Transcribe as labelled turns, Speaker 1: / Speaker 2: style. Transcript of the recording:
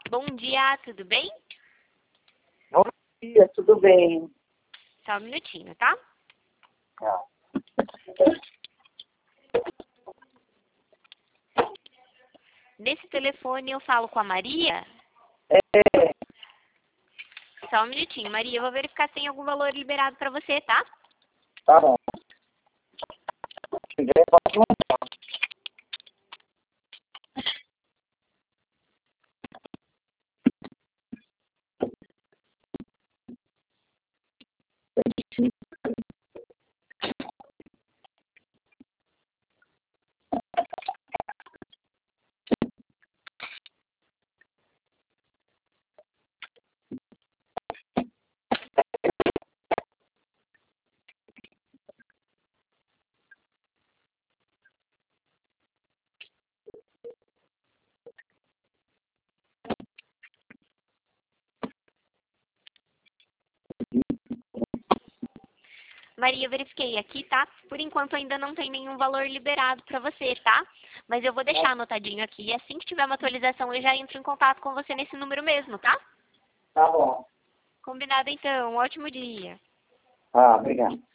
Speaker 1: Bom dia, tudo bem?
Speaker 2: Bom dia, tudo bem?
Speaker 1: Só um minutinho, tá?
Speaker 2: Ah.
Speaker 1: Nesse telefone eu falo com a Maria?
Speaker 2: É,
Speaker 1: Só um minutinho, Maria, eu vou verificar se tem algum valor liberado para você, tá?
Speaker 2: tá bom. Se quiser, pode mandar.
Speaker 1: Maria, eu verifiquei aqui, tá? Por enquanto ainda não tem nenhum valor liberado para você, tá? Mas eu vou deixar anotadinho aqui e assim que tiver uma atualização eu já entro em contato com você nesse número mesmo, tá?
Speaker 2: Tá bom.
Speaker 1: Combinado então, um ótimo dia.
Speaker 2: Ah, obrigado.